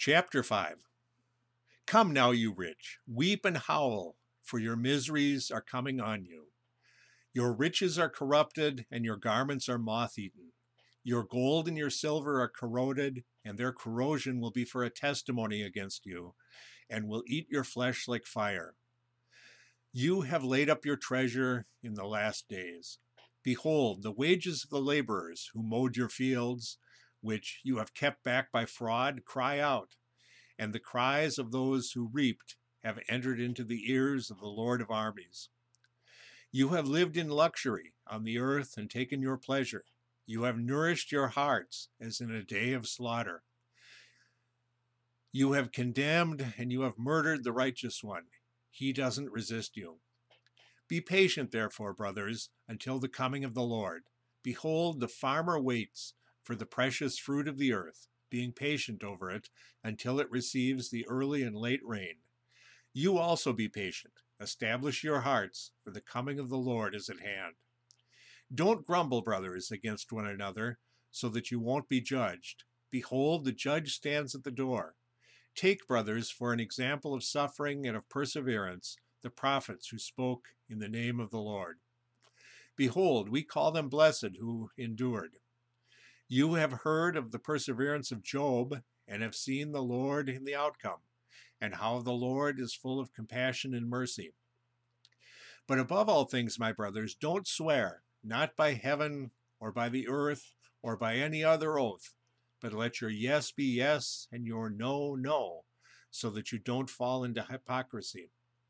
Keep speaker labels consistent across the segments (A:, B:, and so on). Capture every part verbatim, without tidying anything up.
A: Chapter five. Come now, you rich, weep and howl, for your miseries are coming on you. Your riches are corrupted, and your garments are moth-eaten. Your gold and your silver are corroded, and their corrosion will be for a testimony against you, and will eat your flesh like fire. You have laid up your treasure in the last days. Behold, the wages of the laborers who mowed your fields, which you have kept back by fraud, cry out, and the cries of those who reaped have entered into the ears of the Lord of armies. You have lived in luxury on the earth and taken your pleasure. You have nourished your hearts as in a day of slaughter. You have condemned and you have murdered the righteous one. He doesn't resist you. Be patient, therefore, brothers, until the coming of the Lord. Behold, the farmer waits for the precious fruit of the earth, being patient over it until it receives the early and late rain. You also be patient. Establish your hearts, for the coming of the Lord is at hand. Don't grumble, brothers, against one another, so that you won't be judged. Behold, the judge stands at the door. Take, brothers, for an example of suffering and of perseverance, the prophets who spoke in the name of the Lord. Behold, we call them blessed who endured. You have heard of the perseverance of Job, and have seen the Lord in the outcome, and how the Lord is full of compassion and mercy. But above all things, my brothers, don't swear, not by heaven, or by the earth, or by any other oath, but let your yes be yes, and your no, no, so that you don't fall into hypocrisy.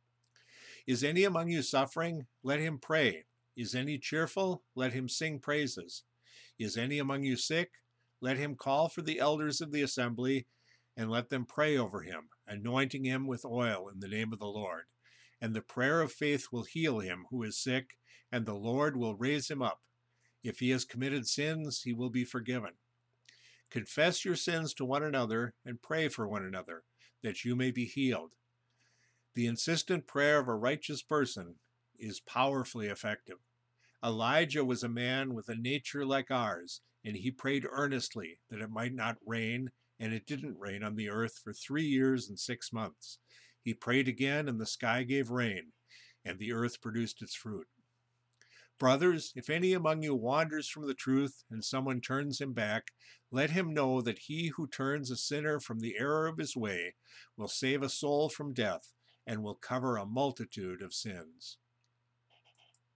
A: Is any among you suffering? Let him pray. Is any cheerful? Let him sing praises. Is any among you sick? Let him call for the elders of the assembly, and let them pray over him, anointing him with oil in the name of the Lord. And the prayer of faith will heal him who is sick, and the Lord will raise him up. If he has committed sins, he will be forgiven. Confess your sins to one another, and pray for one another, that you may be healed. The insistent prayer of a righteous person is powerfully effective. Elijah was a man with a nature like ours, and he prayed earnestly that it might not rain, and it didn't rain on the earth for three years and six months. He prayed again, and the sky gave rain, and the earth produced its fruit. Brothers, if any among you wanders from the truth, and someone turns him back, let him know that he who turns a sinner from the error of his way will save a soul from death, and will cover a multitude of sins.